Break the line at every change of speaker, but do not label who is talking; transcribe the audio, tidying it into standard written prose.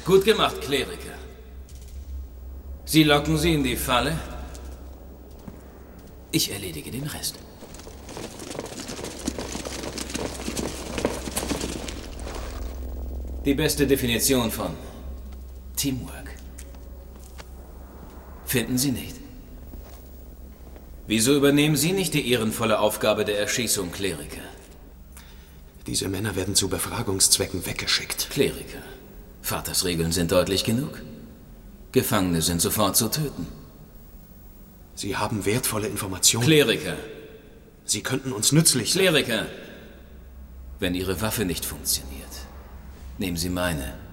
Gut gemacht, Kleriker. Sie locken sie in die Falle. Ich erledige den Rest. Die beste Definition von Teamwork. Finden Sie nicht? Wieso übernehmen Sie nicht die ehrenvolle Aufgabe der Erschießung, Kleriker?
Diese Männer werden zu Befragungszwecken weggeschickt.
Kleriker. Vaters Regeln sind deutlich genug. Gefangene sind sofort zu töten.
Sie haben wertvolle Informationen.
Kleriker.
Sie könnten uns nützlich sein.
Kleriker. Wenn Ihre Waffe nicht funktioniert, nehmen Sie meine.